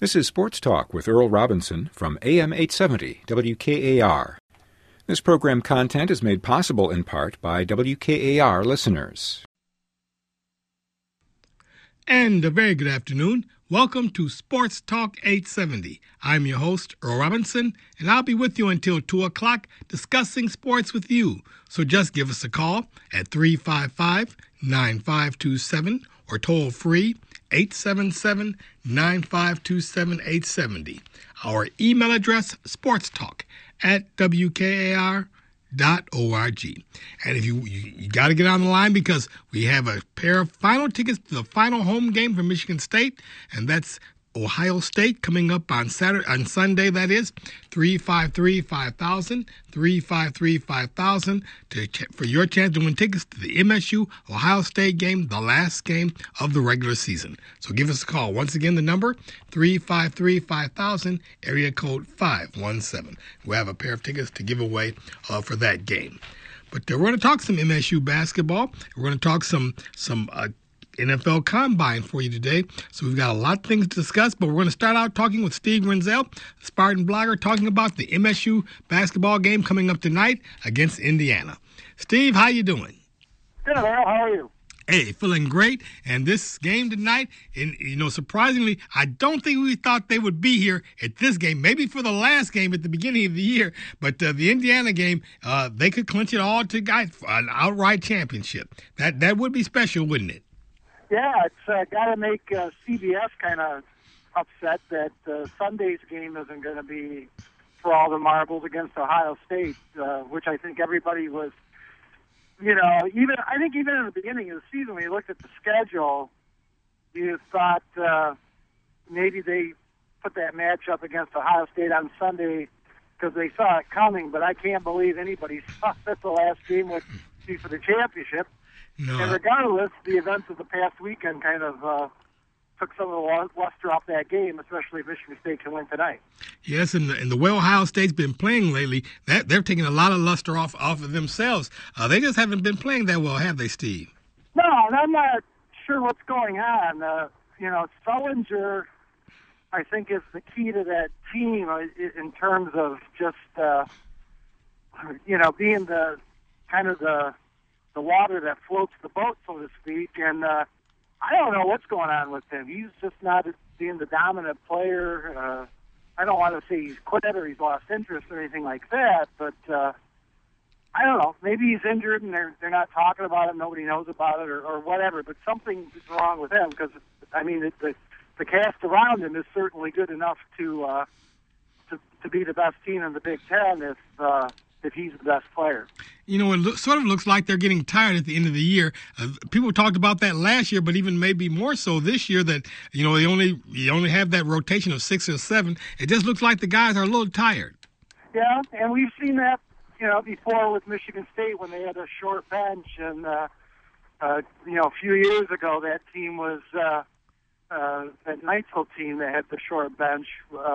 This is Sports Talk with Earl Robinson from AM 870 WKAR. This program content is made possible in part by WKAR listeners. And a very good afternoon. Welcome to Sports Talk 870. I'm your host, Earl Robinson, and I'll be with you until 2 o'clock discussing sports with you. So just give us a call at 355-9527 or toll free 877-9527-870. Our email address, sportstalk@wkar.org. And if you got to get on the line because we have a pair of final tickets to the final home game for Michigan State, and that's Ohio State coming up on Sunday, that is, 353-5000, 353-5000 for your chance to win tickets to the MSU Ohio State game, the last game of the regular season. So give us a call. Once again, the number, 353-5000, area code 517. We'll have a pair of tickets to give away for that game. But we're going to talk some MSU basketball. We're going to talk some NFL Combine for you today. So we've got a lot of things to discuss, but we're going to start out talking with Steve Grenzel, Spartan blogger, talking about the MSU basketball game coming up tonight against Indiana. Steve, how you doing? Good, Earl. How are you? Hey, feeling great. And this game tonight, and surprisingly, I don't think we thought they would be here at this game, maybe for the last game at the beginning of the year, but the Indiana game, they could clinch it all to an outright championship. That would be special, wouldn't it? Yeah, it's got to make CBS kind of upset that Sunday's game isn't going to be for all the marbles against Ohio State, which I think everybody was, even in the beginning of the season, when you looked at the schedule, you thought maybe they put that matchup against Ohio State on Sunday because they saw it coming, but I can't believe anybody thought that the last game would be for the championship. No. And regardless, the events of the past weekend kind of took some of the luster off that game, especially if Michigan State can win tonight. Yes, and the way Ohio State's been playing lately, they're taking a lot of luster off of themselves. They just haven't been playing that well, have they, Steve? No, and I'm not sure what's going on. Sullinger, I think, is the key to that team in terms of just, being the kind of the water that floats the boat, so to speak. And I don't know what's going on with him. He's just not being the dominant player. I don't want to say he's quit or he's lost interest or anything like that, but I don't know. Maybe he's injured and they're not talking about it. Nobody knows about it or whatever, but something is wrong with him because, the cast around him is certainly good enough to be the best team in the Big Ten if he's the best player. It sort of looks like they're getting tired at the end of the year. People talked about that last year, but even maybe more so this year that, you only have that rotation of 6 or 7. It just looks like the guys are a little tired. Yeah, and we've seen that, before with Michigan State when they had a short bench. And, a few years ago, that team was that Knightsville team that had the short bench.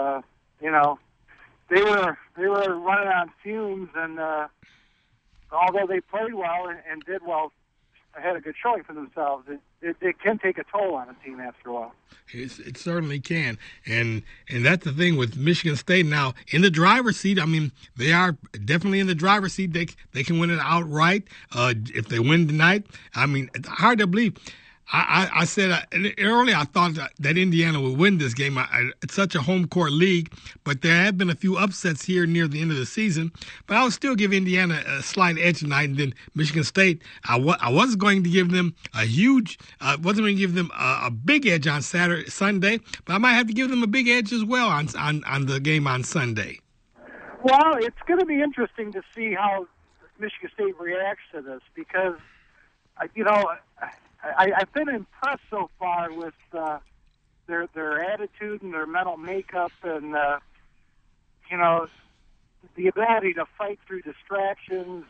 They were running on fumes, and although they played well and did well, had a good showing for themselves, it can take a toll on a team after a while. It certainly can, and that's the thing with Michigan State now in the driver's seat. They are definitely in the driver's seat. They can win it outright if they win tonight. It's hard to believe. I said earlier I thought that Indiana would win this game. It's such a home court league, but there have been a few upsets here near the end of the season. But I would still give Indiana a slight edge tonight. And then Michigan State, I was going to give them a big edge on Sunday, but I might have to give them a big edge as well on the game on Sunday. Well, it's going to be interesting to see how Michigan State reacts to this because, I've been impressed so far with their attitude and their mental makeup and, the ability to fight through distractions.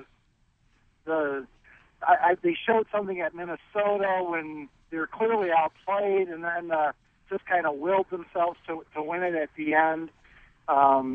They showed something at Minnesota when they were clearly outplayed and then just kind of willed themselves to win it at the end. I'm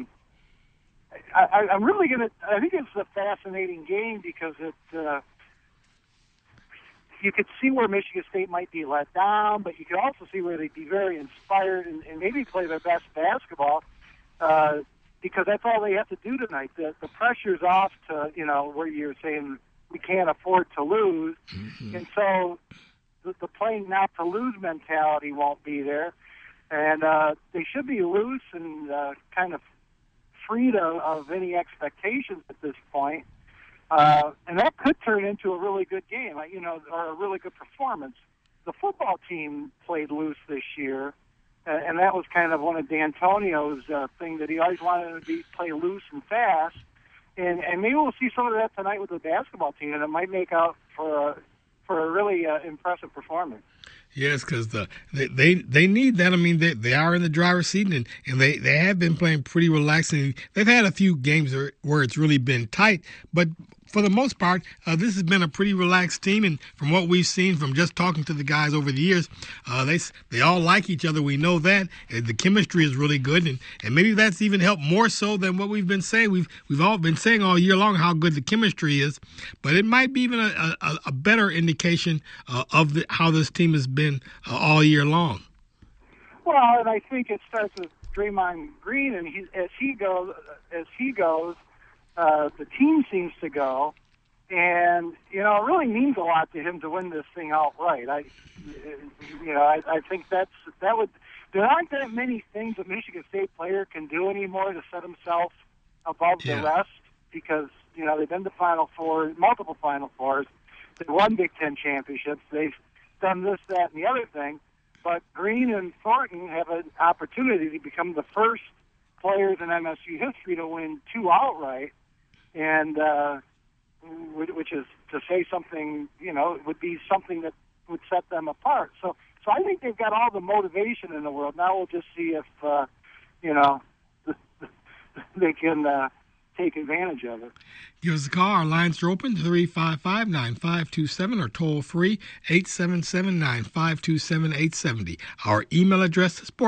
really I think it's a fascinating game because it you could see where Michigan State might be let down, but you could also see where they'd be very inspired and maybe play their best basketball because that's all they have to do tonight. The pressure's off to, where you're saying we can't afford to lose. Mm-hmm. And so the playing not to lose mentality won't be there. And they should be loose and kind of freed of any expectations at this point. And that could turn into a really good game, or a really good performance. The football team played loose this year, and that was kind of one of D'Antonio's thing that he always wanted to play loose and fast. And maybe we'll see some of that tonight with the basketball team, and it might make out for a really impressive performance. Yes, because they need that. I mean, they are in the driver's seat, and they have been playing pretty relaxing. They've had a few games where it's really been tight, but for the most part, this has been a pretty relaxed team. And from what we've seen from just talking to the guys over the years, they all like each other. We know that. The chemistry is really good, and maybe that's even helped more so than what we've been saying. We've all been saying all year long how good the chemistry is, but it might be even a better indication of how this team has been all year long. Well, and I think it starts with Draymond Green, and as he goes, the team seems to go, and it really means a lot to him to win this thing outright. I think that would. There aren't that many things a Michigan State player can do anymore to set himself above the rest because they've been to Final Four, multiple Final Fours. They've won Big Ten championships. They've done this, that, and the other thing. But Green and Thornton have an opportunity to become the first players in MSU history to win two outright. And which is to say something, would be something that would set them apart. So I think they've got all the motivation in the world. Now we'll just see if, they can take advantage of it. Give us a call. Our lines are open, 355-9527 or toll free, 877-952-7870. Our email address is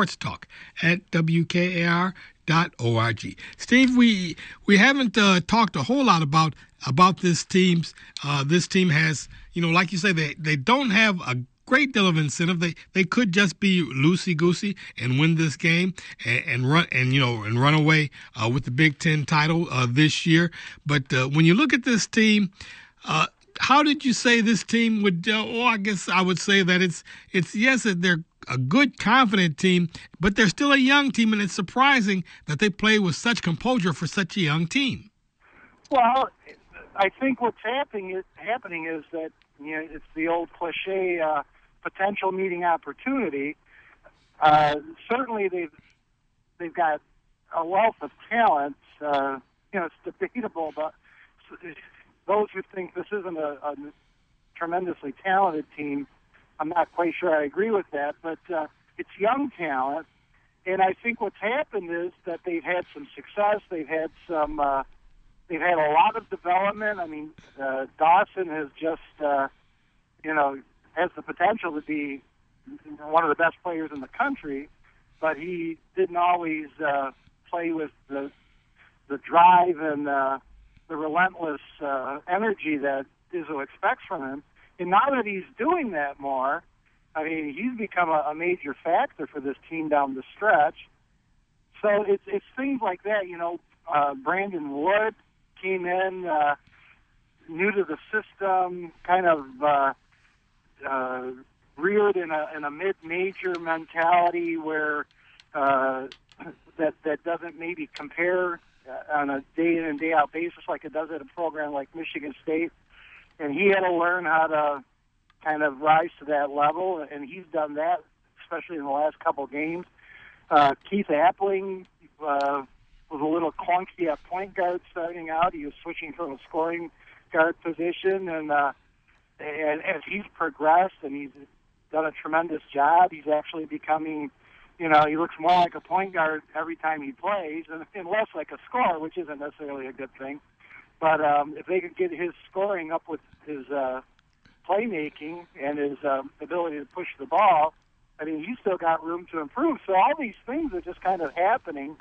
sportstalk@wkar.org. Steve, we haven't talked a whole lot about this team's. This team has, like you say, they don't have a great deal of incentive. They could just be loosey-goosey and win this game and run away with the Big Ten title this year. But when you look at this team, how did you say this team would? I guess I would say that it's yes, they're a good, confident team, but they're still a young team, and it's surprising that they play with such composure for such a young team. Well, I think what's happening is that it's the old cliche. Potential meeting opportunity. Certainly, they've got a wealth of talent. It's debatable, but those who think this isn't a tremendously talented team, I'm not quite sure I agree with that. But it's young talent, and I think what's happened is that they've had some success. They've had some. They've had a lot of development. I mean, Dawson has just, has the potential to be one of the best players in the country, but he didn't always play with the drive and the relentless energy that Izzo expects from him. And now that he's doing that more, I mean, he's become a major factor for this team down the stretch. So it's things like that. Brandon Wood came in new to the system, kind of reared in a mid-major mentality where that doesn't maybe compare on a day-in and day-out basis like it does at a program like Michigan State. And he had to learn how to kind of rise to that level, and he's done that, especially in the last couple games. Keith Appling was a little clunky at point guard starting out. He was switching from a scoring guard position, and as he's progressed and he's done a tremendous job, he's actually becoming, he looks more like a point guard every time he plays and less like a scorer, which isn't necessarily a good thing. But if they could get his scoring up with his playmaking and his ability to push the ball, I mean, he's still got room to improve. So all these things are just kind of happening,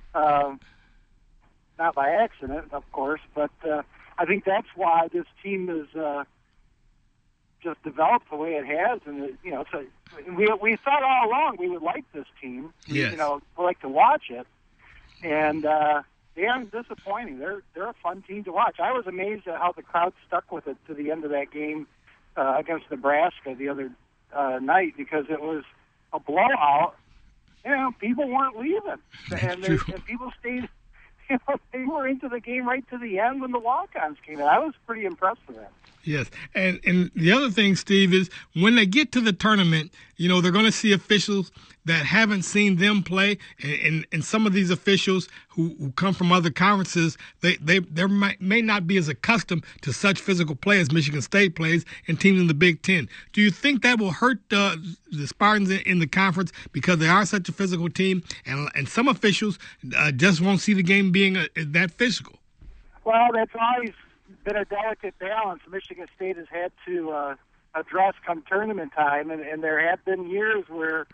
not by accident, of course, but I think that's why this team is just developed the way it has, and so we thought all along we would like this team. Yes. We like to watch it, and they aren't disappointing. They're a fun team to watch. I was amazed at how the crowd stuck with it to the end of that game against Nebraska the other night, because it was a blowout. People weren't leaving, and people stayed. They were into the game right to the end when the walk-ons came in. I was pretty impressed with that. Yes, and the other thing, Steve, is when they get to the tournament, they're going to see officials that haven't seen them play, and some of these officials who come from other conferences, they may not be as accustomed to such physical play as Michigan State plays and teams in the Big Ten. Do you think that will hurt the Spartans in the conference because they are such a physical team, and some officials just won't see the game being that physical? Well, that's always been a delicate balance Michigan State has had to address come tournament time, and there have been years where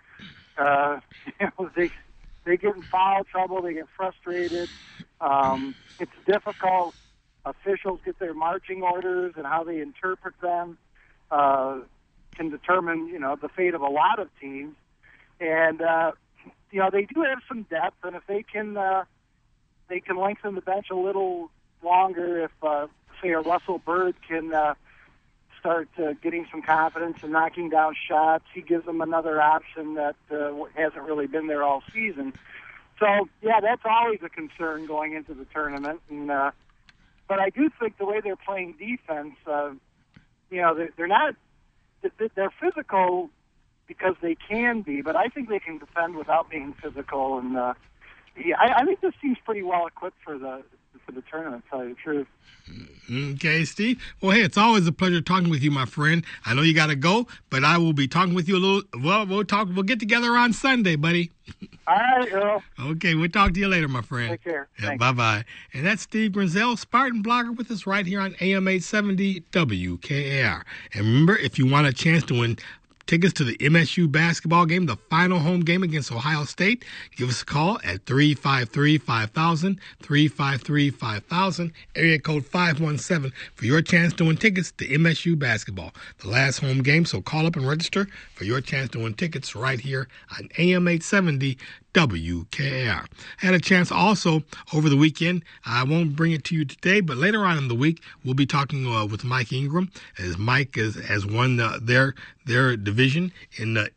they get in foul trouble, they get frustrated. It's difficult. Officials get their marching orders, and how they interpret them can determine the fate of a lot of teams. And they do have some depth, and if they can lengthen the bench a little longer, if say a Russell Byrd can start getting some confidence and knocking down shots, he gives them another option that hasn't really been there all season. So, yeah, that's always a concern going into the tournament. And, but I do think the way they're playing defense, they're not – they're physical because they can be, but I think they can defend without being physical. And, I think this team's pretty well equipped for the tournament, to tell you the truth. Okay, Steve. Well, hey, it's always a pleasure talking with you, my friend. I know you got to go, but I will be talking with you a little. Well, we'll get together on Sunday, buddy. All right, Earl. Okay, we'll talk to you later, my friend. Take care. Yeah, bye-bye. And that's Steve Grinzel, Spartan blogger, with us right here on AM 870 WKAR. And remember, if you want a chance to win tickets to the MSU basketball game, the final home game against Ohio State, give us a call at 353-5000, 353-5000, area code 517 for your chance to win tickets to MSU basketball, the last home game. So call up and register for your chance to win tickets right here on AM 870 WKAR. Had a chance also over the weekend. I won't bring it to you today, but later on in the week, we'll be talking with Mike Ingram, as Mike has won their division in the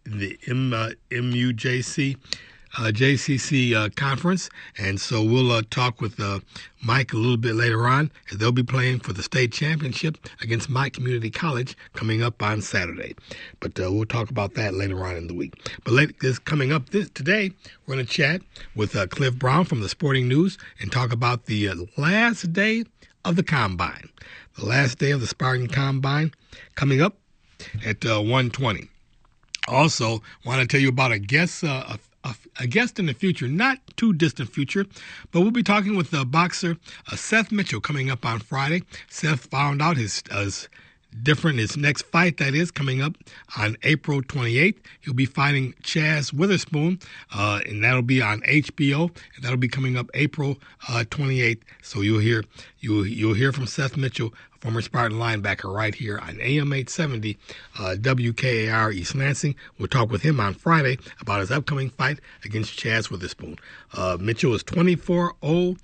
MUJC JCC conference, and so we'll talk with Mike a little bit later on, as they'll be playing for the state championship against Mike Community College coming up on Saturday. But we'll talk about that later on in the week. But coming up today, we're going to chat with Cliff Brown from the Sporting News and talk about the last day of the Combine, the last day of the Spartan Combine coming up at 1:20. Also, want to tell you about a guest in the future, not too distant future, but we'll be talking with the boxer Seth Mitchell coming up on Friday. Seth found out his next fight, that is, coming up on April 28th. He'll be fighting Chaz Witherspoon, and that'll be on HBO, and that'll be coming up April 28th. So you'll hear from Seth Mitchell, former Spartan linebacker, right here on AM 870 WKAR East Lansing. We'll talk with him on Friday about his upcoming fight against Chaz Witherspoon. Mitchell is 24-0-1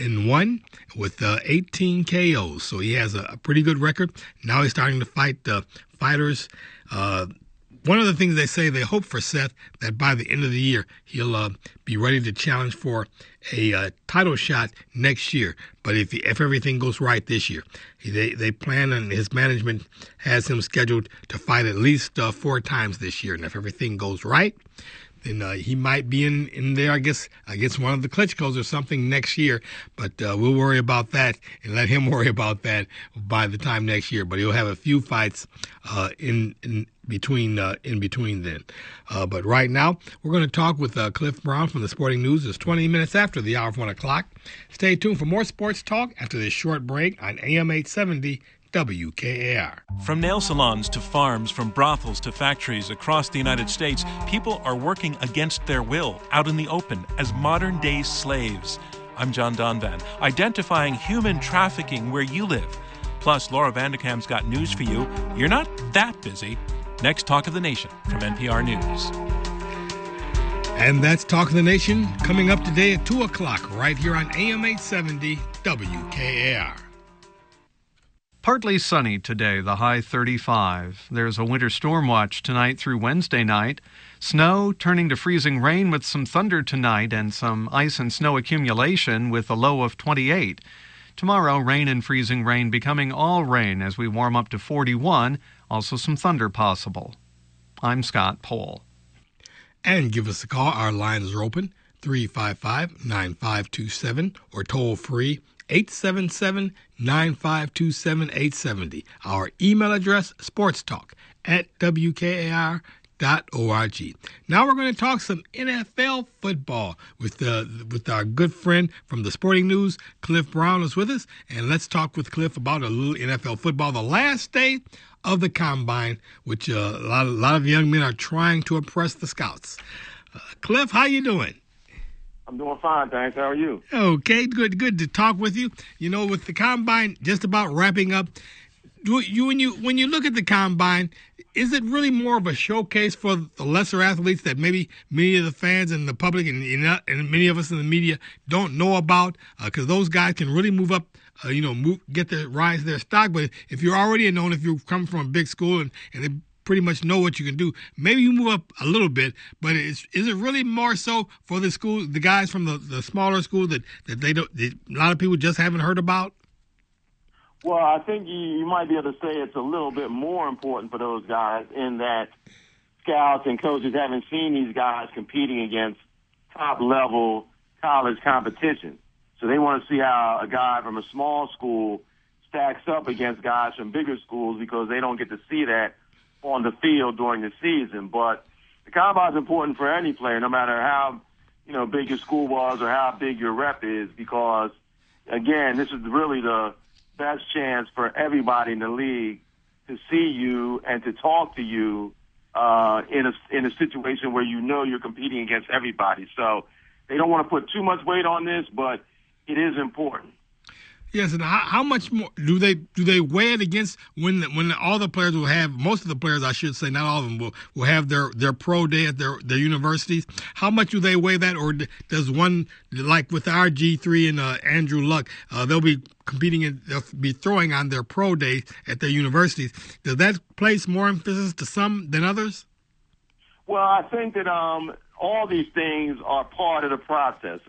with 18 KOs, so he has a pretty good record. Now he's starting to fight fighters. One of the things they say, they hope for Seth that by the end of the year he'll be ready to challenge for a title shot next year. But if everything goes right this year, they plan, and his management has him scheduled to fight at least 4 times this year. And if everything goes right, then he might be in there, I guess, against one of the Klitschko's or something next year. But we'll worry about that and let him worry about that by the time next year. But he'll have a few fights in between then. But right now, we're going to talk with Cliff Brown from the Sporting News. It's 20 minutes after the hour of 1 o'clock. Stay tuned for more sports talk after this short break on AM 870 WKAR. From nail salons to farms, from brothels to factories across the United States, people are working against their will out in the open as modern-day slaves. I'm John Donvan, identifying human trafficking where you live. Plus, Plus, Laura Vanderkam's got news for you. You're not that busy. Next, Talk of the Nation from NPR News. And that's Talk of the Nation coming up today at 2 o'clock right here on AM 870 WKAR. Partly sunny today, the high 35. There's a winter storm watch tonight through Wednesday night. Snow turning to freezing rain with some thunder tonight and some ice and snow accumulation with a low of 28. Tomorrow, rain and freezing rain becoming all rain as we warm up to 41. Also some thunder possible. I'm Scott Pohl. And give us a call. Our lines are open, 355-9527 or toll free, 877-952-7870. Our email address, sportstalk@wkar.org. Now we're going to talk some NFL football with our good friend from the Sporting News, Cliff Brown is with us. And let's talk with Cliff about a little NFL football. The last day of the Combine, which a lot of young men are trying to impress the scouts. Cliff, how you doing? I'm doing fine, thanks. How are you? Okay, good to talk with you. You know, with the Combine just about wrapping up, when you look at the Combine, is it really more of a showcase for the lesser athletes that maybe many of the fans and the public and many of us in the media don't know about? Because those guys can really move up, rise their stock. But if you're already known, if you come from a big school and they pretty much know what you can do, maybe you move up a little bit. But is it really more so for the school, the guys from the smaller school that a lot of people just haven't heard about? Well, I think you might be able to say it's a little bit more important for those guys in that scouts and coaches haven't seen these guys competing against top-level college competition. So they want to see how a guy from a small school stacks up against guys from bigger schools because they don't get to see that on the field during the season. But the Combine is important for any player, no matter how big your school was or how big your rep is, because, again, this is really the best chance for everybody in the league to see you and to talk to you in a situation where you're competing against everybody. So they don't want to put too much weight on this, but it is important. Yes, and how much more do they weigh it against when all the players will have, most of the players, I should say, not all of them, will have their pro day at their universities? How much do they weigh that, or does one, like with RG3 and Andrew Luck, they'll be competing they'll be throwing on their pro day at their universities? Does that place more emphasis to some than others? Well, I think that all these things are part of the process.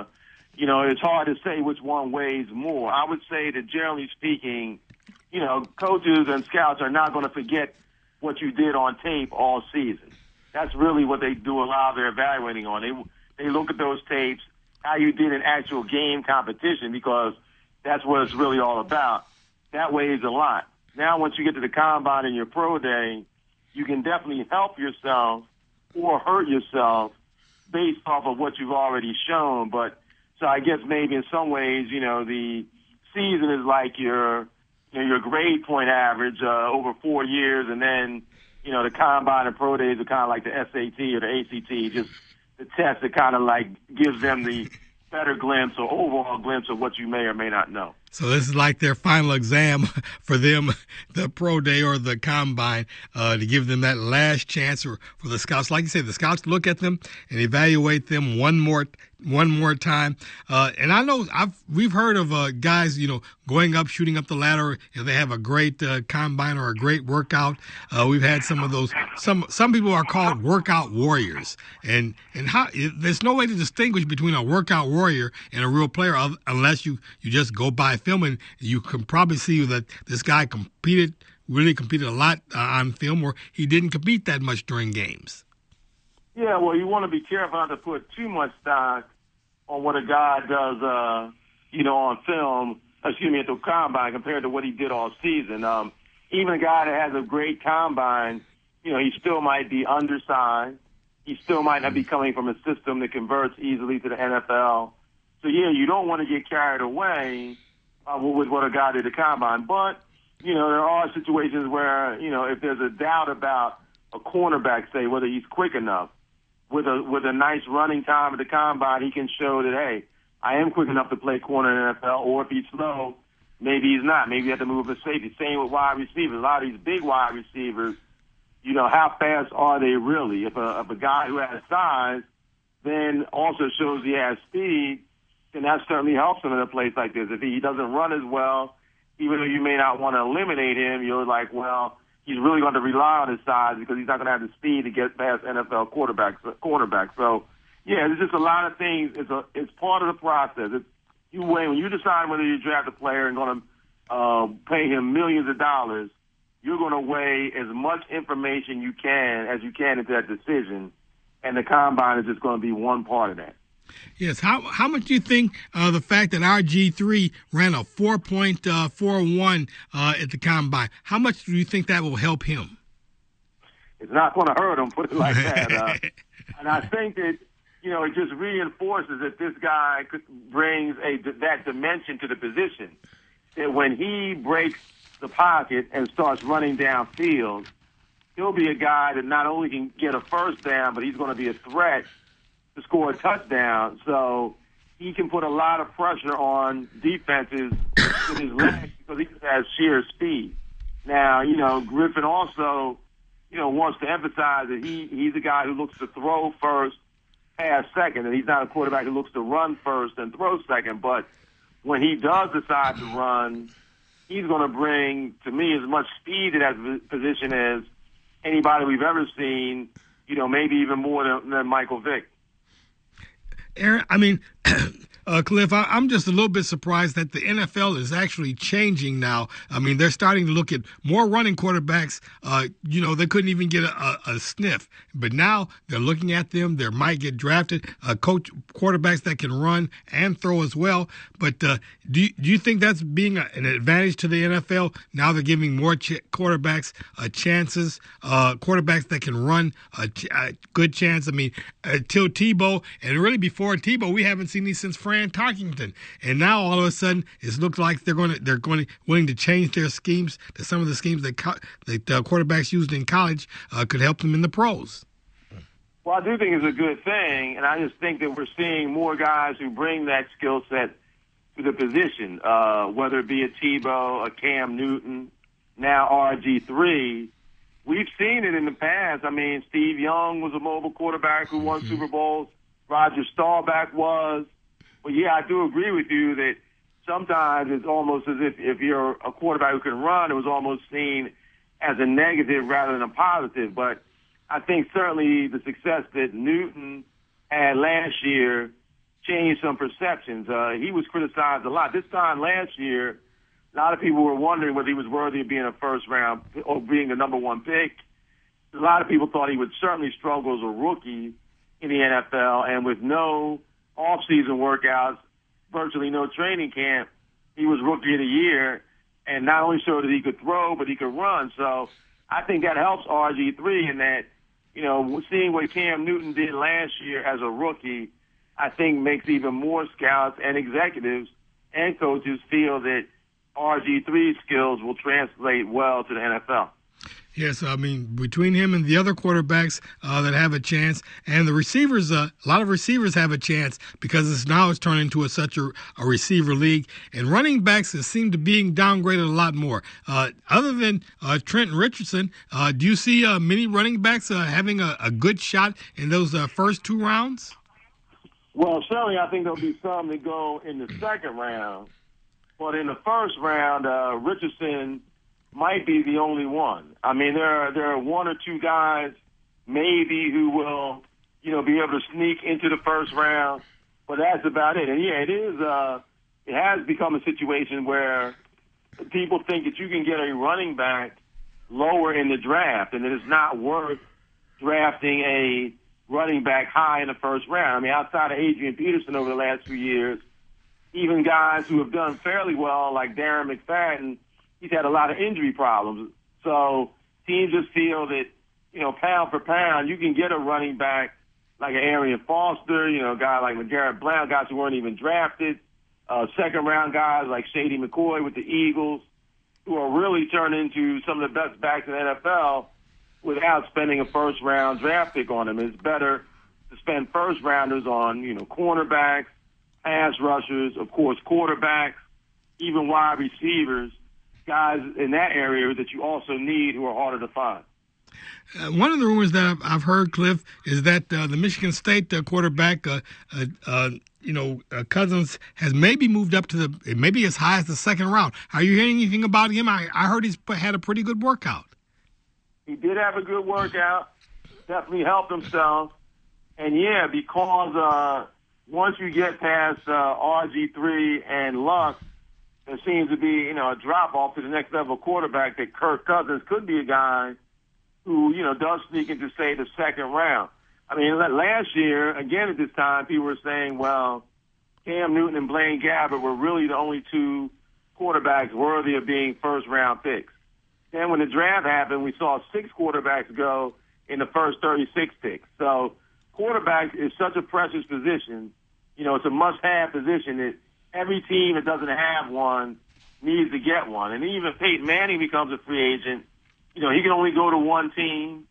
It's hard to say which one weighs more. I would say that generally speaking, coaches and scouts are not going to forget what you did on tape all season. That's really what they do a lot of their evaluating on. They look at those tapes, how you did in actual game competition, because that's what it's really all about. That weighs a lot. Now, once you get to the Combine and your pro day, you can definitely help yourself or hurt yourself based off of what you've already shown. But so I guess maybe in some ways, the season is like your grade point average over 4 years, and then, the Combine and Pro Days are kind of like the SAT or the ACT, just the test that kind of like gives them the better glimpse or overall glimpse of what you may or may not know. So this is like their final exam for them, the pro day or the Combine, to give them that last chance for the scouts. Like you said, the scouts look at them and evaluate them one more time. And I know we've heard of guys, going up, shooting up the ladder if they have a great Combine or a great workout. We've had some of those. Some people are called workout warriors, and there's no way to distinguish between a workout warrior and a real player unless you just go by film, and you can probably see that this guy really competed a lot on film, or he didn't compete that much during games. Yeah, well, you want to be careful not to put too much stock on what a guy does, on film, at the Combine compared to what he did all season. Even a guy that has a great Combine, he still might be undersized. He still might not be coming from a system that converts easily to the NFL. So, you don't want to get carried away with what a guy did at the Combine. But, there are situations where, if there's a doubt about a cornerback, say, whether he's quick enough, with a nice running time at the Combine, he can show that, hey, I am quick enough to play corner in the NFL, or if he's slow, maybe he's not. Maybe you have to move a safety. Same with wide receivers. A lot of these big wide receivers, how fast are they really? If a guy who has size then also shows he has speed, then that certainly helps him in a place like this. If he doesn't run as well, even though you may not want to eliminate him, you're like, well, he's really going to rely on his size because he's not going to have the speed to get past NFL cornerbacks. So, yeah, there's just a lot of things. It's part of the process. When you decide whether you draft a player and going to pay him millions of dollars, you're going to weigh as much information as you can into that decision, and the combine is just going to be one part of that. Yes. How much do you think the fact that RG3 ran a 4.41 at the combine, how much do you think that will help him? It's not going to hurt him, put it like that. And I think that, it just reinforces that this guy brings that dimension to the position. That when he breaks the pocket and starts running downfield, he'll be a guy that not only can get a first down, but he's going to be a threat to score a touchdown. So he can put a lot of pressure on defenses with his legs because he has sheer speed. Now, Griffin also, wants to emphasize that he's a guy who looks to throw first, pass second, and he's not a quarterback who looks to run first and throw second. But when he does decide to run, he's going to bring, to me, as much speed to that position as anybody we've ever seen, maybe even more than Michael Vick. Aaron, Cliff, I'm just a little bit surprised that the NFL is actually changing now. They're starting to look at more running quarterbacks. They couldn't even get a sniff. But now they're looking at them. They might get drafted, quarterbacks that can run and throw as well. But do you think that's being an advantage to the NFL? Now they're giving more quarterbacks chances, quarterbacks that can run a good chance. Till Tebow, and really before Tebow, we haven't seen these since Fran Tarkington, and now all of a sudden it looks like they're willing to change their schemes to some of the schemes that quarterbacks used in college could help them in the pros. Well, I do think it's a good thing, and I just think that we're seeing more guys who bring that skill set to the position, whether it be a Tebow, a Cam Newton, now RG3. We've seen it in the past. Steve Young was a mobile quarterback who won Super Bowls. Roger Staubach was. But, yeah, I do agree with you that sometimes it's almost as if you're a quarterback who can run, it was almost seen as a negative rather than a positive. But I think certainly the success that Newton had last year changed some perceptions. He was criticized a lot. This time last year, a lot of people were wondering whether he was worthy of being a first-round or being the number one pick. A lot of people thought he would certainly struggle as a rookie in the NFL, and with no off-season workouts, virtually no training camp, he was Rookie of the Year, and not only showed that he could throw, but he could run. So I think that helps RG3 in that, seeing what Cam Newton did last year as a rookie, I think makes even more scouts and executives and coaches feel that RG3's skills will translate well to the NFL. Yes, between him and the other quarterbacks that have a chance, and the receivers, a lot of receivers have a chance because it's turned into such a receiver league, and running backs seem to be being downgraded a lot more. Other than Trenton Richardson, do you see many running backs having a good shot in those first two rounds? Well, certainly I think there'll be some that go in the second round, but in the first round, Richardson might be the only one. There are one or two guys maybe who will, be able to sneak into the first round, but that's about it. And yeah, it has become a situation where people think that you can get a running back lower in the draft, and that it's not worth drafting a running back high in the first round. Outside of Adrian Peterson over the last few years, even guys who have done fairly well, like Darren McFadden, he's had a lot of injury problems. So teams just feel that, pound for pound, you can get a running back like an Arian Foster, a guy like LeGarrette Blount, guys who weren't even drafted, second-round guys like Shady McCoy with the Eagles, who are really turned into some of the best backs in the NFL without spending a first-round draft pick on them. It's better to spend first-rounders on, cornerbacks, pass rushers, of course, quarterbacks, even wide receivers, guys in that area that you also need who are harder to find. One of the rumors that I've heard, Cliff, is that the Michigan State quarterback, Cousins, has maybe moved up to maybe as high as the second round. Are you hearing anything about him? I heard he's had a pretty good workout. He did have a good workout. Definitely helped himself. And, yeah, because once you get past RG3 and Luck, there seems to be, a drop-off to the next level quarterback that Kirk Cousins could be a guy who, does sneak into, say, the second round. I mean, last year, again at this time, people were saying, well, Cam Newton and Blaine Gabbert were really the only two quarterbacks worthy of being first-round picks. Then when the draft happened, we saw 6 quarterbacks go in the first 36 picks. So quarterback is such a precious position. It's a must-have position that every team that doesn't have one needs to get one. And even if Peyton Manning becomes a free agent, he can only go to one team.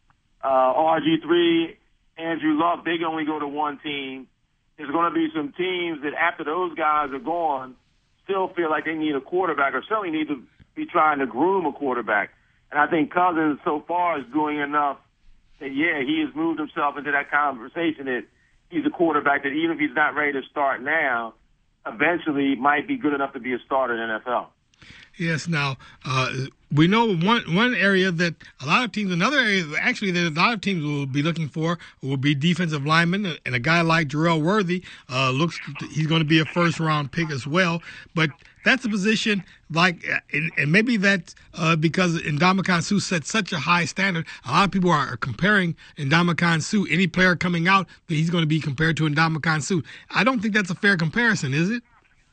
RG3, Andrew Luck, they can only go to one team. There's going to be some teams that after those guys are gone still feel like they need a quarterback or certainly need to be trying to groom a quarterback. And I think Cousins so far is doing enough that, yeah, he has moved himself into that conversation that he's a quarterback that even if he's not ready to start now, eventually might be good enough to be a starter in the NFL. Yes. Now, we know one area that another area actually that a lot of teams will be looking for will be defensive linemen, and a guy like Jarrell Worthy he's going to be a first-round pick as well. But that's a position and maybe that's because Ndamukong Suh set such a high standard. A lot of people are comparing Ndamukong Suh. Any player coming out, that he's going to be compared to Ndamukong Suh. I don't think that's a fair comparison, is it?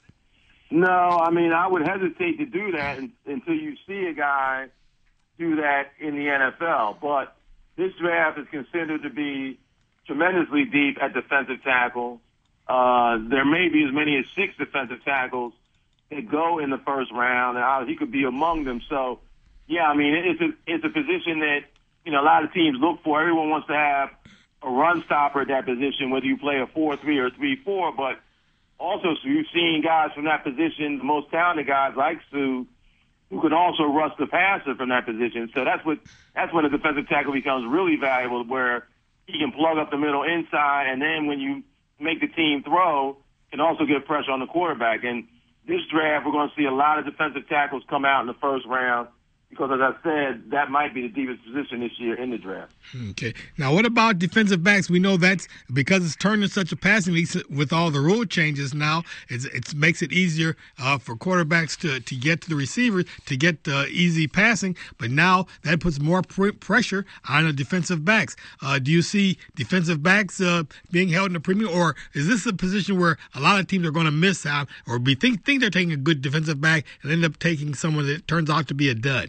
No, I mean, I would hesitate to do that until you see a guy do that in the NFL. But this draft is considered to be tremendously deep at defensive tackle. There may be as many as 6 defensive tackles that go in the first round, and he could be among them. So, yeah, I mean, it's a position that, a lot of teams look for. Everyone wants to have a run stopper at that position, whether you play a 4-3 or a 3-4, but also, so you've seen guys from that position, the most talented guys like Suh, who can also rush the passer from that position. So that's when a defensive tackle becomes really valuable, where he can plug up the middle inside, and then when you make the team throw, can also get pressure on the quarterback. And this draft, we're going to see a lot of defensive tackles come out in the first round, because, as I said, that might be the deepest position this year in the draft. Okay. Now, what about defensive backs? We know that's because it's turned into such a passing league with all the rule changes now. It makes it easier for quarterbacks to get to the receivers, to get easy passing. But now that puts more pressure on the defensive backs. Do you see defensive backs being held in a premium, or is this a position where a lot of teams are going to miss out or think they're taking a good defensive back and end up taking someone that turns out to be a dud?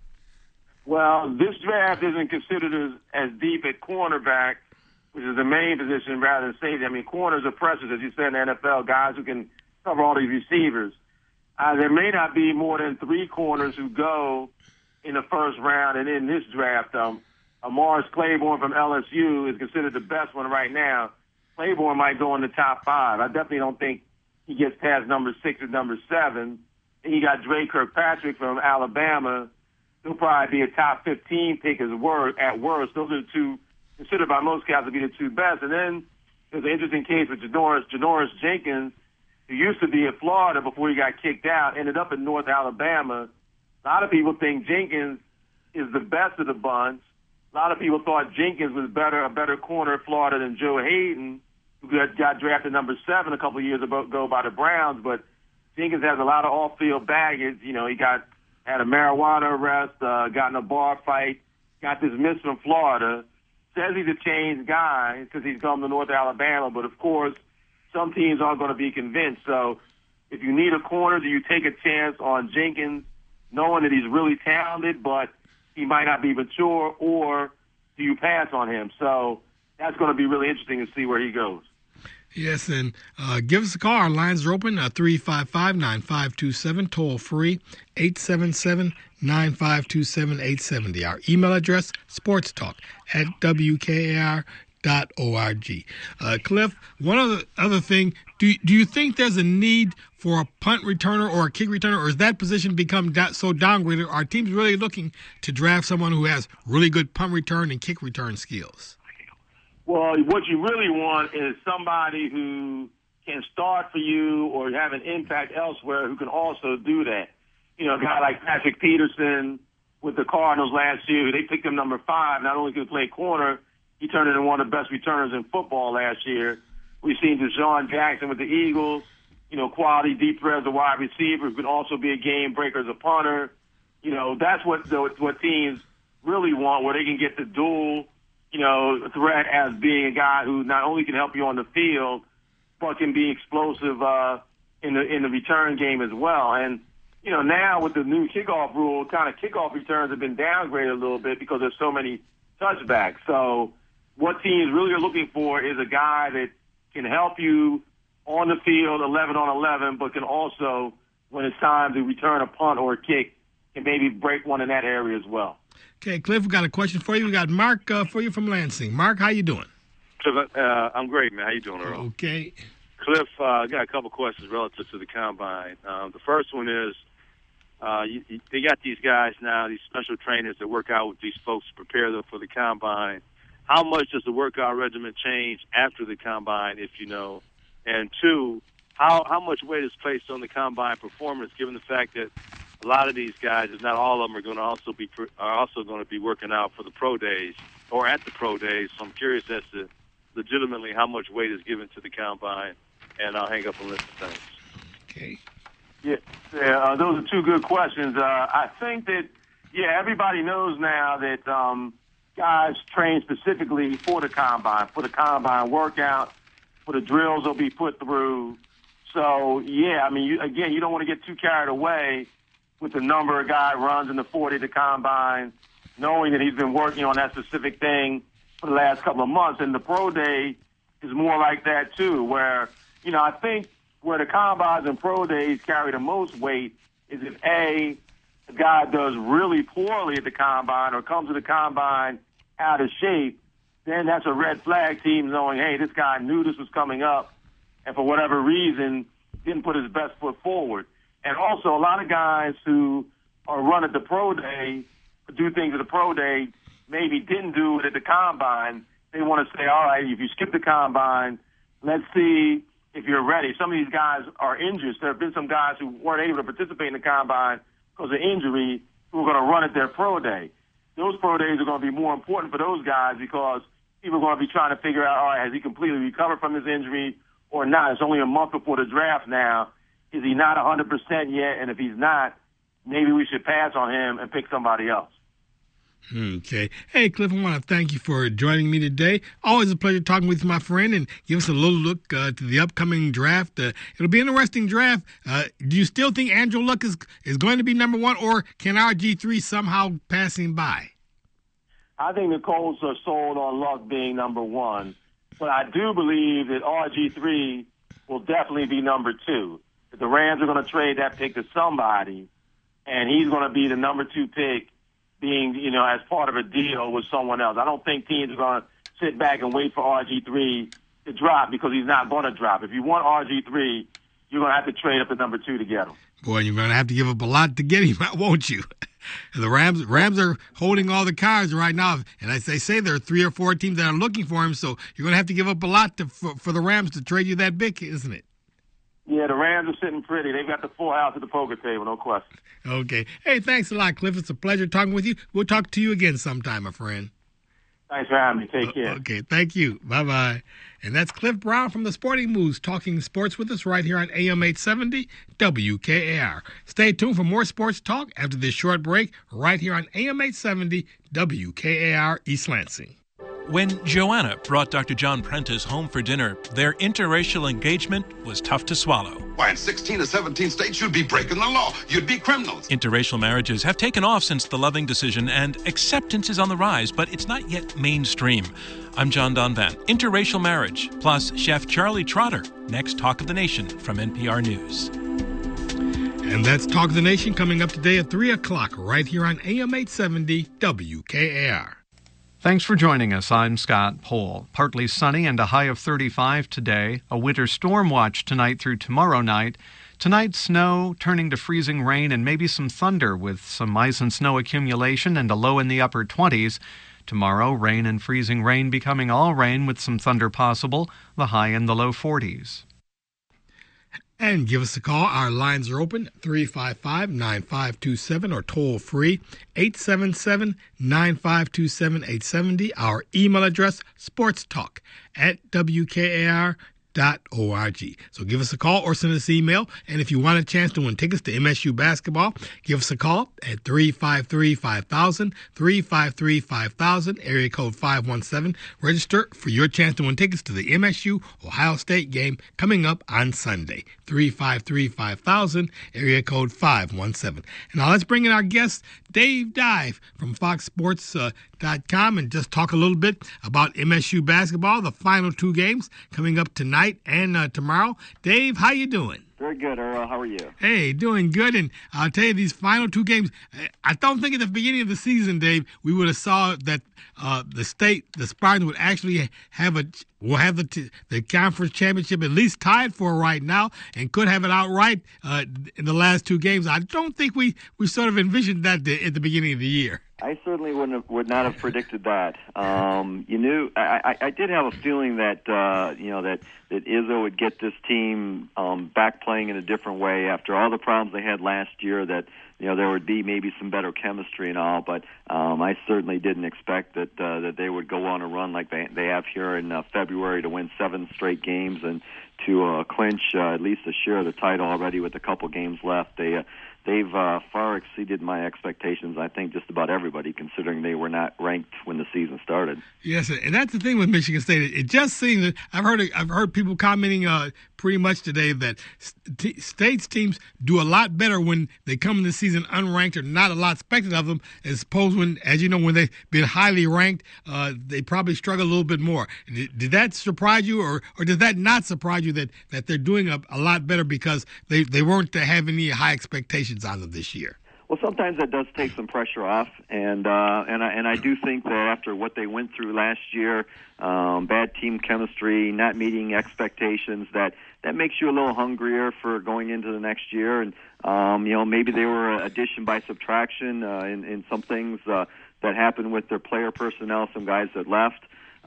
Well, this draft isn't considered as deep at cornerback, which is the main position, rather than safety. I mean, corners are precious, as you said, in the NFL, guys who can cover all these receivers. There may not be more than 3 corners who go in the first round, and in this draft, Morris Claiborne from LSU is considered the best one right now. Claiborne might go in the top 5. I definitely don't think he gets past number 6 or number 7. And you got Dre Kirkpatrick from Alabama. He'll probably be a top 15 pick at worst. Those are the 2 considered by most scouts to be the 2 best. And then there's an interesting case with Janoris Jenkins, who used to be at Florida before he got kicked out, ended up in North Alabama. A lot of people think Jenkins is the best of the bunch. A lot of people thought Jenkins was a better corner at Florida than Joe Hayden, who got drafted number 7 a couple of years ago by the Browns. But Jenkins has a lot of off-field baggage. He had a marijuana arrest, got in a bar fight, got dismissed from Florida. Says he's a changed guy because he's come to North Alabama, but of course, some teams aren't going to be convinced. So if you need a corner, do you take a chance on Jenkins, knowing that he's really talented, but he might not be mature, or do you pass on him? So that's going to be really interesting to see where he goes. Yes, and give us a call. Our lines are open, 355-9527, toll free, 877-952-7870. Our email address, sportstalk@wkar.com. Cliff, one other thing, do you think there's a need for a punt returner or a kick returner, or has that position become so downgraded? Are teams really looking to draft someone who has really good punt return and kick return skills? Well, what you really want is somebody who can start for you or have an impact elsewhere who can also do that. You know, a guy like Patrick Peterson with the Cardinals last year, they picked him number 5. Not only could he play corner, he turned into one of the best returners in football last year. We've seen Deshaun Jackson with the Eagles, you know, quality deep threat as a wide receiver who can also be a game breaker as a punter. You know, that's what teams really want, where they can get the dual, you know, threat as being a guy who not only can help you on the field, but can be explosive in the return game as well. And, you know, now with the new kickoff rule, kind of kickoff returns have been downgraded a little bit because there's so many touchbacks. So what teams really are looking for is a guy that can help you on the field 11 on 11, but can also, when it's time to return a punt or a kick, can maybe break one in that area as well. Okay, Cliff, we got a question for you. We got Mark for you from Lansing. Mark, how you doing? Cliff, I'm great, man. How you doing, Earl? Okay. Cliff, I got a couple questions relative to the combine. The first one is, they got these guys now, these special trainers that work out with these folks to prepare them for the combine. How much does the workout regimen change after the combine, if you know? And 2, how much weight is placed on the combine performance, given the fact that a lot of these guys, if not all of them, are also going to be working out for the pro days or at the pro days. So I'm curious as to legitimately how much weight is given to the combine. And I'll hang up and listen. Thanks. Okay. Yeah, those are 2 good questions. I think that, everybody knows now that guys train specifically for the combine workout, for the drills they'll be put through. So, I mean, you don't want to get too carried away with the number a guy runs in the 40 at the combine, knowing that he's been working on that specific thing for the last couple of months. And the pro day is more like that, too, where, you know, I think where the combines and pro days carry the most weight is if, A, the guy does really poorly at the combine or comes to the combine out of shape, then that's a red flag team knowing, hey, this guy knew this was coming up and for whatever reason didn't put his best foot forward. And also a lot of guys who are run at the pro day, do things at the pro day, maybe didn't do it at the combine. They want to say, all right, if you skip the combine, let's see if you're ready. Some of these guys are injured. There have been some guys who weren't able to participate in the combine because of injury who are going to run at their pro day. Those pro days are going to be more important for those guys because people are going to be trying to figure out, all right, has he completely recovered from his injury or not? It's only a month before the draft now. Is he not 100% yet? And if he's not, maybe we should pass on him and pick somebody else. Okay. Hey, Cliff, I want to thank you for joining me today. Always a pleasure talking with you, my friend, and give us a little look to the upcoming draft. It'll be an interesting draft. Do you still think Andrew Luck is going to be number 1, or can RG3 somehow pass him by? I think the Colts are sold on Luck being number 1, but I do believe that RG3 will definitely be number 2. If the Rams are going to trade that pick to somebody, and he's going to be the number 2 pick, being, you know, as part of a deal with someone else. I don't think teams are going to sit back and wait for RG3 to drop because he's not going to drop. If you want RG3, you're going to have to trade up to number 2 to get him. Boy, you're going to have to give up a lot to get him, won't you? The Rams are holding all the cards right now, and as they say, there are 3 or 4 teams that are looking for him, so you're going to have to give up a lot for the Rams to trade you that big, isn't it? Yeah, the Rams are sitting pretty. They've got the full house at the poker table, no question. Okay. Hey, thanks a lot, Cliff. It's a pleasure talking with you. We'll talk to you again sometime, my friend. Thanks for having me. Take care. Okay, thank you. Bye-bye. And that's Cliff Brown from the Sporting Moves talking sports with us right here on AM 870 WKAR. Stay tuned for more sports talk after this short break right here on AM 870 WKAR East Lansing. When Joanna brought Dr. John Prentice home for dinner, their interracial engagement was tough to swallow. Why, in 16 or 17 states, you'd be breaking the law. You'd be criminals. Interracial marriages have taken off since the Loving decision, and acceptance is on the rise, but it's not yet mainstream. I'm John Donvan. Interracial marriage, plus Chef Charlie Trotter. Next, Talk of the Nation from NPR News. And that's Talk of the Nation coming up today at 3 o'clock right here on AM 870 WKAR. Thanks for joining us. I'm Scott Pohl. Partly sunny and a high of 35 today. A winter storm watch tonight through tomorrow night. Tonight, snow turning to freezing rain and maybe some thunder with some ice and snow accumulation and a low in the upper 20s. Tomorrow, rain and freezing rain becoming all rain with some thunder possible, the high in the low 40s. And give us a call. Our lines are open, 355-9527 or toll free, 877-9527-870. Our email address, sportstalk@wkar.org. So give us a call or send us an email. And if you want a chance to win tickets to MSU basketball, give us a call at 353-5000, 353-5000, area code 517. Register for your chance to win tickets to the MSU Ohio State game coming up on Sunday. 353-5000, area code 517. And now let's bring in our guest, Dave Dive from FoxSports.com, and just talk a little bit about MSU basketball, the final two games coming up tonight and tomorrow. Dave, how you doing? Very good, Earl. How are you? Hey, doing good. And I'll tell you, these final two games, I don't think at the beginning of the season, Dave, we would have saw that the Spartans would actually have the conference championship at least tied for right now and could have it outright in the last two games. I don't think we sort of envisioned that at the beginning of the year. I certainly would not have predicted that. You knew I did have a feeling that that Izzo would get this team back playing in a different way after all the problems they had last year. That there would be maybe some better chemistry and all, but I certainly didn't expect that they would go on a run like they have here in February to win 7 straight games and to clinch at least a share of the title already with a couple games left. They've far exceeded my expectations, I think, just about everybody, considering they were not ranked when the season started. Yes, and that's the thing with Michigan State. It just seems that I've heard people commenting pretty much today that State's teams do a lot better when they come in the season unranked or not a lot expected of them, as opposed when, as you know, when they've been highly ranked, they probably struggle a little bit more. Did that surprise you, or did that not surprise you that they're doing a lot better because they weren't to have any high expectations on them this year? Well, sometimes that does take some pressure off, and I do think that after what they went through last year, bad team chemistry, not meeting expectations, that makes you a little hungrier for going into the next year. And maybe they were addition by subtraction in some things that happened with their player personnel, some guys that left,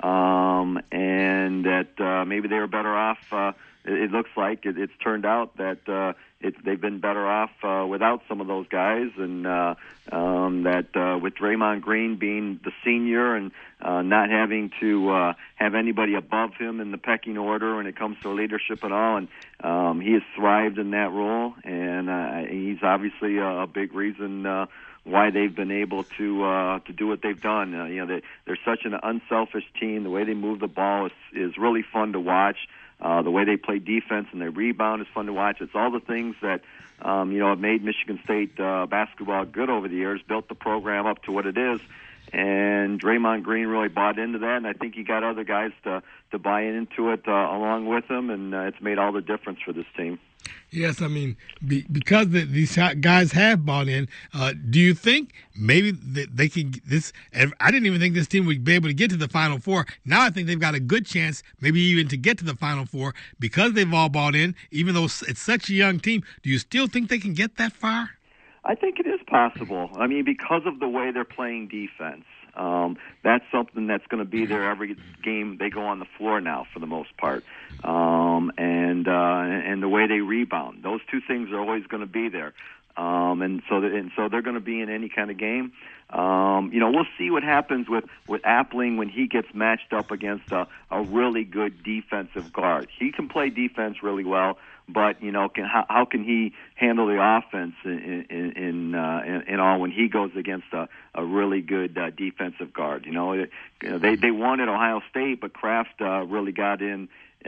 and that maybe they were better off. It looks like it's turned out that they've been better off without some of those guys, and that with Draymond Green being the senior and not having to have anybody above him in the pecking order when it comes to leadership and all, and he has thrived in that role, and he's obviously a big reason why they've been able to do what they've done. They're such an unselfish team. The way they move the ball is really fun to watch. The way they play defense and they rebound is fun to watch. It's all the things that have made Michigan State basketball good over the years, built the program up to what it is. And Draymond Green really bought into that, and I think he got other guys to buy into it along with him, and it's made all the difference for this team. Yes, I mean, because these guys have bought in, do you think maybe they can this? I didn't even think this team would be able to get to the Final Four. Now I think they've got a good chance, maybe even to get to the Final Four, because they've all bought in, even though it's such a young team. Do you still think they can get that far? I think it is possible. I mean, because of the way they're playing defense. That's something that's going to be there every game they go on the floor now, for the most part, and the way they rebound. Those two things are always going to be there, and so they're going to be in any kind of game. We'll see what happens with Appling when he gets matched up against a really good defensive guard. He can play defense really well. But how can he handle the offense in all when he goes against a really good defensive guard? They won at Ohio State, but Kraft really got into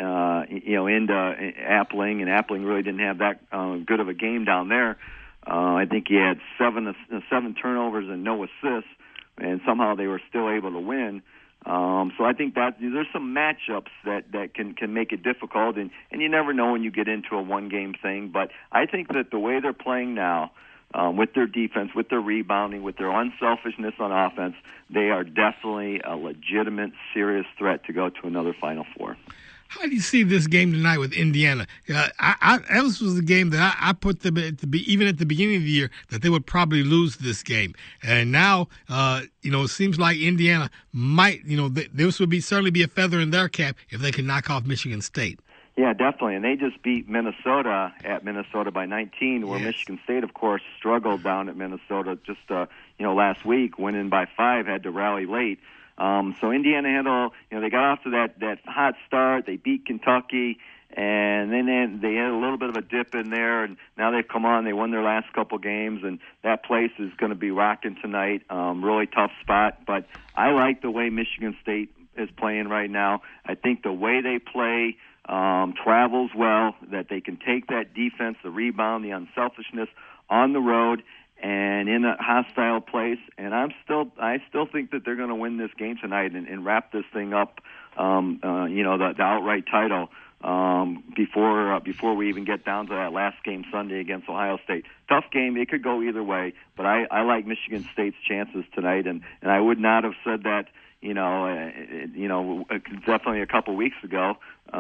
Appling, and Appling really didn't have that good of a game down there. I think he had seven turnovers and no assists, and somehow they were still able to win. So I think that there's some matchups that can make it difficult, and you never know when you get into a one-game thing. But I think that the way they're playing now, with their defense, with their rebounding, with their unselfishness on offense, they are definitely a legitimate, serious threat to go to another Final Four. How do you see this game tonight with Indiana? This was a game that I put them even at the beginning of the year that they would probably lose this game, and now it seems like Indiana might this would certainly be a feather in their cap if they can knock off Michigan State. Yeah, definitely, and they just beat Minnesota at Minnesota by 19, where Michigan State, of course, struggled down at Minnesota just last week, winning by 5, had to rally late. So Indiana they got off to that hot start. They beat Kentucky, and then they had a little bit of a dip in there, and now they've come on. They won their last couple games, and that place is going to be rocking tonight. Really tough spot, but I like the way Michigan State is playing right now. I think the way they play travels well, that they can take that defense, the rebound, the unselfishness on the road and in a hostile place, and I still think that they're going to win this game tonight and wrap this thing up, the outright title before we even get down to that last game Sunday against Ohio State. Tough game. It could go either way, but I like Michigan State's chances tonight, and I would not have said that definitely a couple weeks ago,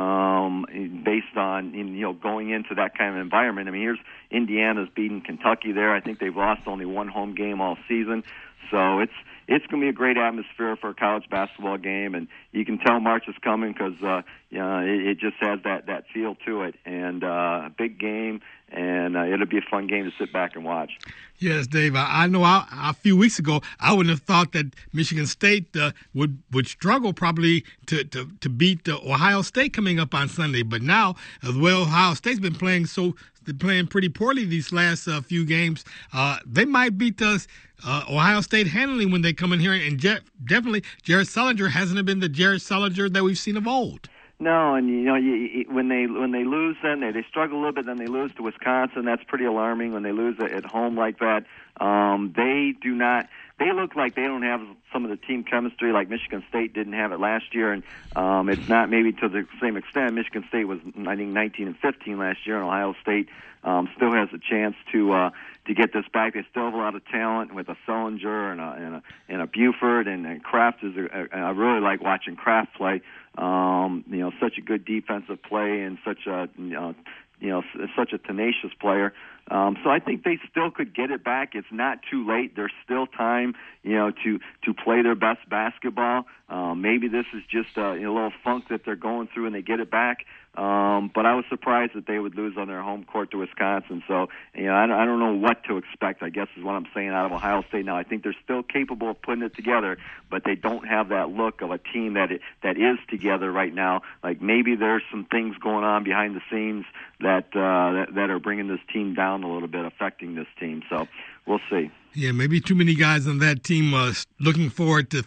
based on, going into that kind of environment. I mean, here's Indiana's beating Kentucky there. I think they've lost only one home game all season. So it's going to be a great atmosphere for a college basketball game, and you can tell March is coming because it just has that feel to it, and a big game, and it'll be a fun game to sit back and watch. Yes, Dave. I know a few weeks ago I wouldn't have thought that Michigan State would struggle probably to beat Ohio State coming up on Sunday, but now as well, Ohio State's been playing pretty poorly these last few games. They might beat us. Ohio State handling when they come in here, and definitely Jared Sullinger hasn't been the Jared Sullinger that we've seen of old. No, and when they lose, then they struggle a little bit. Then they lose to Wisconsin. That's pretty alarming. When they lose at home like that, they do not. They look like they don't have some of the team chemistry like Michigan State didn't have it last year, and it's not maybe to the same extent. Michigan State was, I think, 19-15 last year, and Ohio State still has a chance to get this back. They still have a lot of talent with a Sullinger and a Buford, and Kraft is. I really like watching Kraft play. Such a good defensive play and such a such a tenacious player. So I think they still could get it back. It's not too late. There's still time, to play their best basketball. Maybe this is just a little funk that they're going through and they get it back. But I was surprised that they would lose on their home court to Wisconsin. So, I don't know what to expect, I guess is what I'm saying, out of Ohio State now. I think they're still capable of putting it together, but they don't have that look of a team that is together right now. Like maybe there's some things going on behind the scenes that are bringing this team down a little bit, affecting this team. So we'll see. Yeah, maybe too many guys on that team looking forward to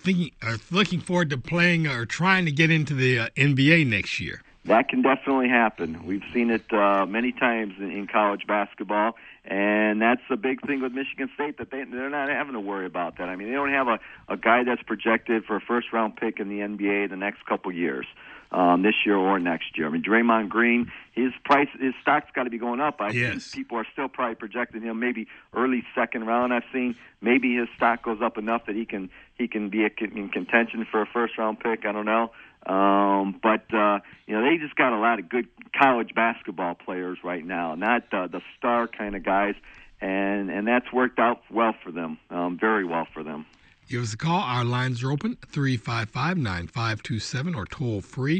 playing or trying to get into the NBA next year. That can definitely happen. We've seen it many times in college basketball, and that's a big thing with Michigan State, that they're not having to worry about that. I mean, they don't have a guy that's projected for a first-round pick in the NBA the next couple years, this year or next year. I mean, Draymond Green, his stock's got to be going up. I think people are still probably projecting him maybe early second round. I've seen maybe his stock goes up enough that he can be in contention for a first-round pick. I don't know. But they just got a lot of good college basketball players right now, not the star kind of guys, and that's worked out well for them, very well for them. Give us a call. Our lines are open, 355-9527 or toll free,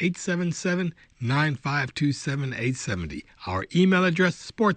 877-952-7870. Our email address,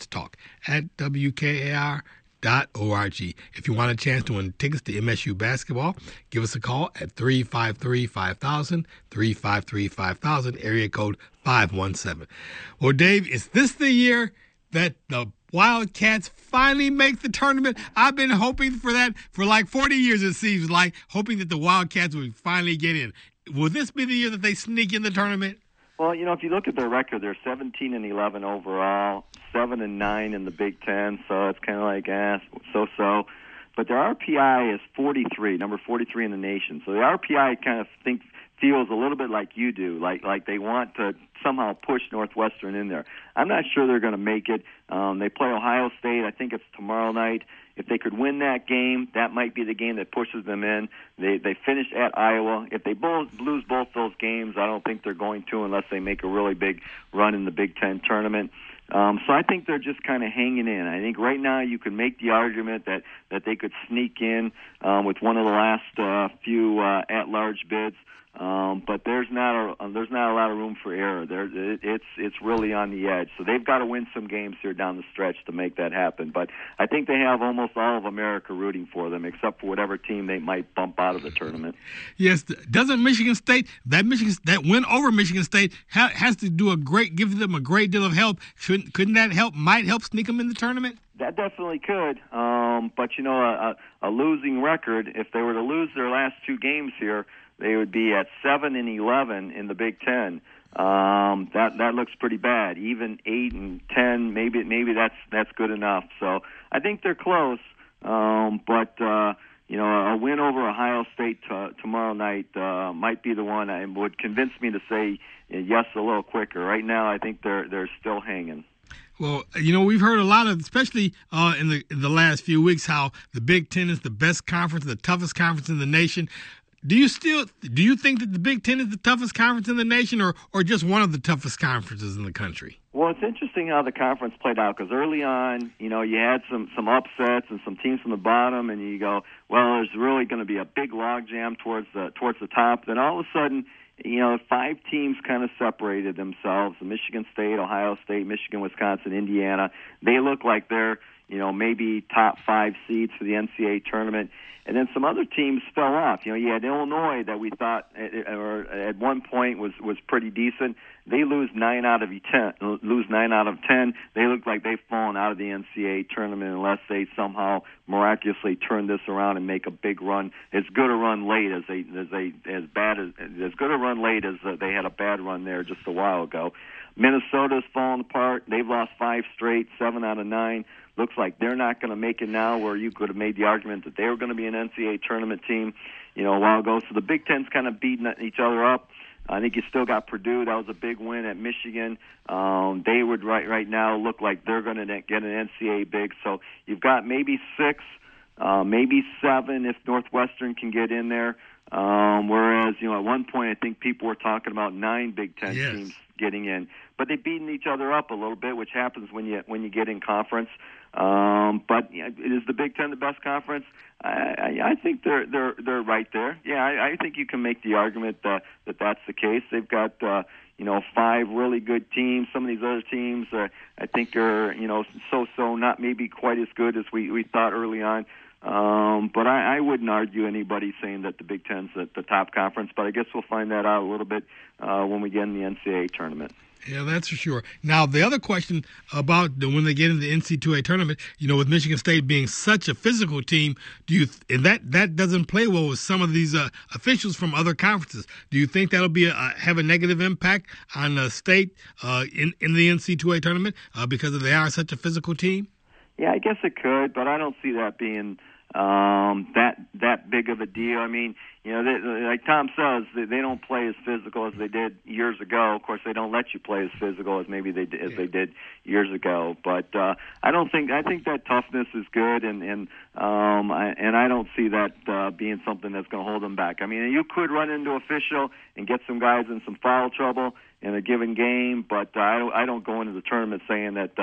sportstalk@wkar.org. If you want a chance to win tickets to MSU basketball, give us a call at 353-5000, 353-5000, area code 517. Well, Dave, is this the year that the Wildcats finally make the tournament? I've been hoping for that for like 40 years, it seems like, hoping that the Wildcats would finally get in. Will this be the year that they sneak in the tournament? Well, if you look at their record, they're 17-11 overall, 7-9 in the Big Ten, so it's kind of like so-so. But their RPI is 43, number 43 in the nation. So the RPI kind of feels a little bit like you do, like they want to somehow push Northwestern in there. I'm not sure they're going to make it. They play Ohio State. I think it's tomorrow night. If they could win that game, that might be the game that pushes them in. They finish at Iowa. If they lose both those games, I don't think they're going to unless they make a really big run in the Big Ten tournament. So I think they're just kind of hanging in. I think right now you can make the argument that they could sneak in with one of the last few at-large bids. But there's not a lot of room for error. It's really on the edge. So they've got to win some games here down the stretch to make that happen. But I think they have almost all of America rooting for them, except for whatever team they might bump out of the tournament. Yes, doesn't Michigan State that win over Michigan State has to give them a great deal of help? Couldn't that might help sneak them in the tournament? That definitely could. But a losing record, if they were to lose their last two games here, they would be at 7-11 in the Big Ten. That looks pretty bad. Even 8-10, maybe that's good enough. So I think they're close. But a win over Ohio State tomorrow night might be the one that would convince me to say yes a little quicker. Right now, I think they're still hanging. Well, we've heard a lot of, especially in the last few weeks, how the Big Ten is the best conference, the toughest conference in the nation. Do you think that the Big Ten is the toughest conference in the nation, or just one of the toughest conferences in the country? Well, it's interesting how the conference played out, because early on, you had some upsets and some teams from the bottom, and you go, well, there's really going to be a big logjam towards the top. Then all of a sudden, 5 teams kind of separated themselves: Michigan State, Ohio State, Michigan, Wisconsin, Indiana. They look like they're maybe top 5 seeds for the NCAA tournament. And then some other teams fell off. You had Illinois that we thought at one point was pretty decent. They lose 9 out of 10. They look like they've fallen out of the NCAA tournament unless they somehow miraculously turn this around and make a big run. As good a run late as they had a bad run there just a while ago. Minnesota's fallen apart. They've lost 5 straight, 7 out of 9. Looks like they're not going to make it now, where you could have made the argument that they were going to be an NCAA tournament team, a while ago. So the Big Ten's kind of beating each other up. I think you still got Purdue. That was a big win at Michigan. They would right now look like they're going to get an NCAA big. So you've got maybe 6, maybe 7 if Northwestern can get in there. Whereas, at one point I think people were talking about 9 Big Ten teams getting in. But they've beaten each other up a little bit, which happens when you get in conference. But is the Big Ten the best conference? I think they're right there. Yeah, I think you can make the argument that that's the case. They've got 5 really good teams. Some of these other teams I think are so not maybe quite as good as we thought early on. But I wouldn't argue anybody saying that the Big Ten's the top conference. But I guess we'll find that out a little bit when we get in the NCAA tournament. Yeah, that's for sure. Now, the other question about when they get into the NCAA tournament, with Michigan State being such a physical team, and that doesn't play well with some of these officials from other conferences. Do you think that'll have a negative impact on the state in the NCAA tournament because they are such a physical team? Yeah, I guess it could, but I don't see that being that big of a deal. I mean, like Tom says, they don't play as physical as they did years ago. Of course, they don't let you play as physical as maybe they did years ago. But I think that toughness is good, and I don't see that being something that's going to hold them back. I mean, you could run into official and get some guys in some foul trouble in a given game, but I don't go into the tournament saying that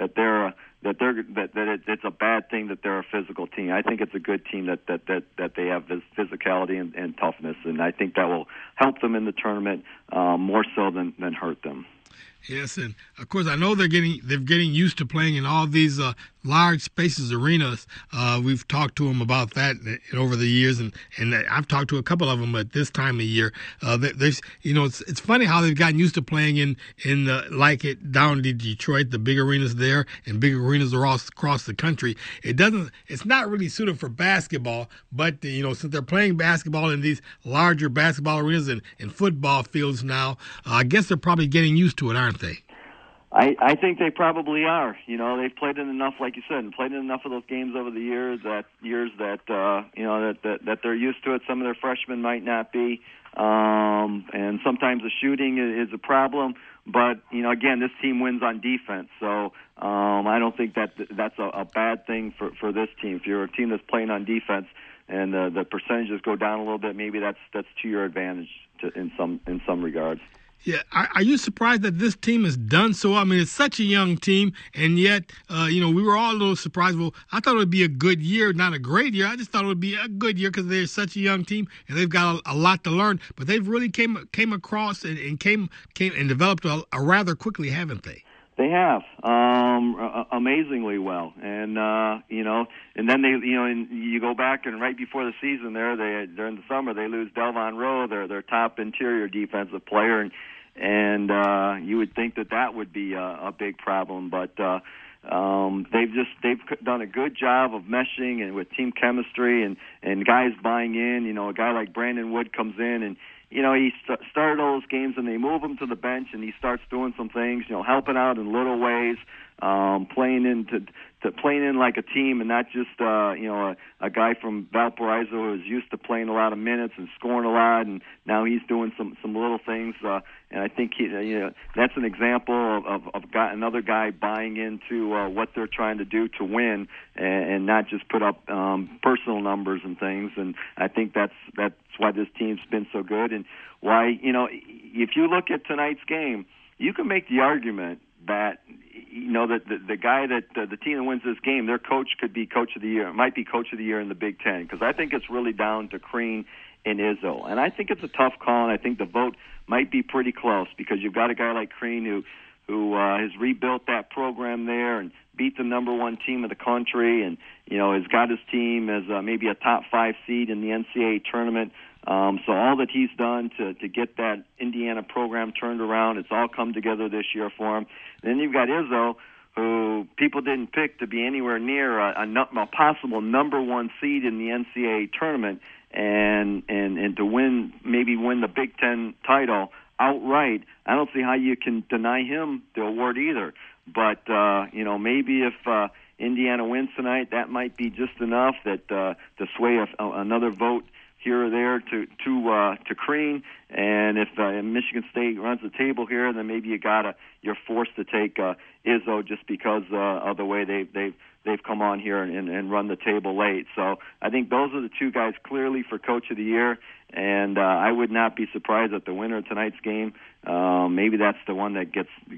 it's a bad thing that they're a physical team. I think it's a good team that they have this physicality and toughness, and I think that will help them in the tournament more so than hurt them. Yes, and of course I know they're getting used to playing in all these large spaces, arenas. We've talked to them about that over the years, and I've talked to a couple of them at this time of year. There's it's funny how they've gotten used to playing in like it down in Detroit, the big arenas there, and big arenas are all across the country. It's not really suited for basketball, but since they're playing basketball in these larger basketball arenas and football fields now, I guess they're probably getting used to it, aren't they? I think they probably are. They've played in enough, like you said, and played in enough of those games over the years that they're used to it. Some of their freshmen might not be. and sometimes the shooting is a problem. But, again, this team wins on defense, so I don't think that's a bad thing for this team. If you're a team that's playing on defense and the percentages go down a little bit, maybe that's to your advantage in some regards. Yeah, are you surprised that this team has done so? I mean, it's such a young team, and yet, we were all a little surprised. Well, I thought it would be a good year, not a great year. I just thought it would be a good year because they're such a young team, and they've got a lot to learn. But they've really came across and came and developed a rather quickly, haven't they? They have amazingly well, and and then they, and you go back and right before the season, during the summer, they lose Delvon Rowe, their top interior defensive player, and you would think that would be a big problem, but they've done a good job of meshing and with team chemistry and guys buying in. A guy like Brandon Wood comes in and. He started all those games, and they move him to the bench, and he starts doing some things, helping out in little ways, playing in like a team, and not just a guy from Valparaiso who is used to playing a lot of minutes and scoring a lot, and now he's doing some little things. And I think that's an example of another guy buying into what they're trying to do to win, and not just put up personal numbers and things. And I think that's why this team's been so good, and why if you look at tonight's game, you can make the argument that that the guy that the team that wins this game, their coach could be coach of the year. It might be coach of the year in the Big Ten, because I think it's really down to Crean and Izzo, and I think it's a tough call, and I think the vote might be pretty close, because you've got a guy like Crean who has rebuilt that program there and beat the number one team of the country, and has got his team as maybe a top 5 seed in the NCAA tournament. So all that he's done to get that Indiana program turned around, it's all come together this year for him. And then you've got Izzo, who people didn't pick to be anywhere near a possible number one seed in the NCAA tournament, and to win the Big Ten title outright. I don't see how you can deny him the award either. But maybe if Indiana wins tonight, that might be just enough to sway another vote here or there to Crean, and if Michigan State runs the table here, then maybe you're forced to take Izzo just because of the way they've come on here and run the table late. So I think those are the two guys clearly for Coach of the Year, and I would not be surprised at the winner of tonight's game. Maybe that's the one that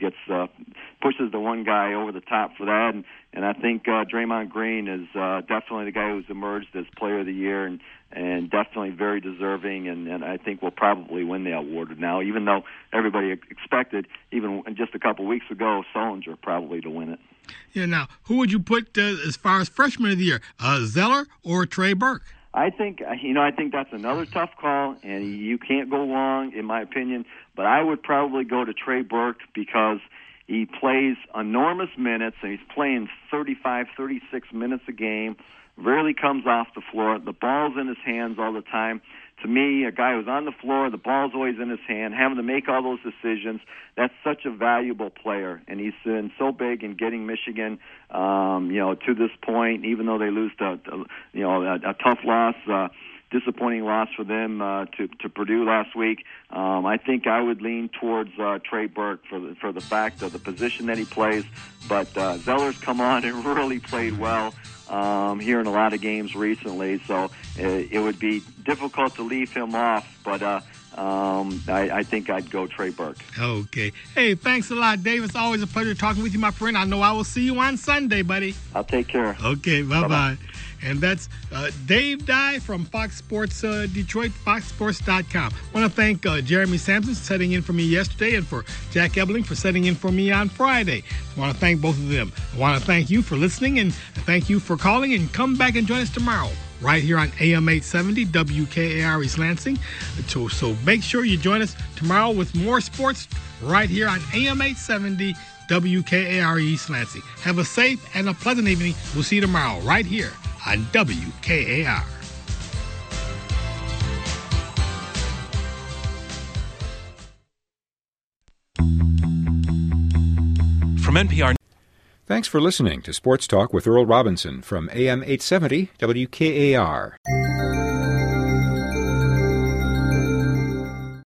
pushes the one guy over the top for that, and I think Draymond Green is definitely the guy who's emerged as Player of the Year, and definitely very deserving, and I think will probably win the award now, even though everybody expected, even just a couple weeks ago, Sullinger probably to win it. Yeah, now, who would you put as far as Freshman of the Year, Zeller or Trey Burke? I think that's another tough call, and you can't go wrong, in my opinion, but I would probably go to Trey Burke because he plays enormous minutes, and he's playing 35, 36 minutes a game, rarely comes off the floor. The ball's in his hands all the time. To me, a guy who's on the floor, the ball's always in his hand, having to make all those decisions, that's such a valuable player. And he's been so big in getting Michigan, to this point, even though they lose a tough loss, disappointing loss for them to Purdue last week. I think I would lean towards Trey Burke for the fact of the position that he plays. But Zeller's come on and really played well here in a lot of games recently, so it would be difficult to leave him off, but I think I'd go Trey Burke. Okay. Hey, thanks a lot, Dave. It's always a pleasure talking with you, my friend. I know I will see you on Sunday, buddy. I'll take care. Okay, bye-bye. And that's Dave Dye from Fox Sports Detroit, foxsports.com. I want to thank Jeremy Sampson for setting in for me yesterday, and for Jack Ebeling for setting in for me on Friday. I want to thank both of them. I want to thank you for listening, and thank you for calling, and come back and join us tomorrow right here on AM 870 WKAR East Lansing. So make sure you join us tomorrow with more sports right here on AM 870 WKAR East Lansing. Have a safe and a pleasant evening. We'll see you tomorrow right here on WKAR. From NPR. Thanks for listening to Sports Talk with Earl Robinson from AM 870 WKAR.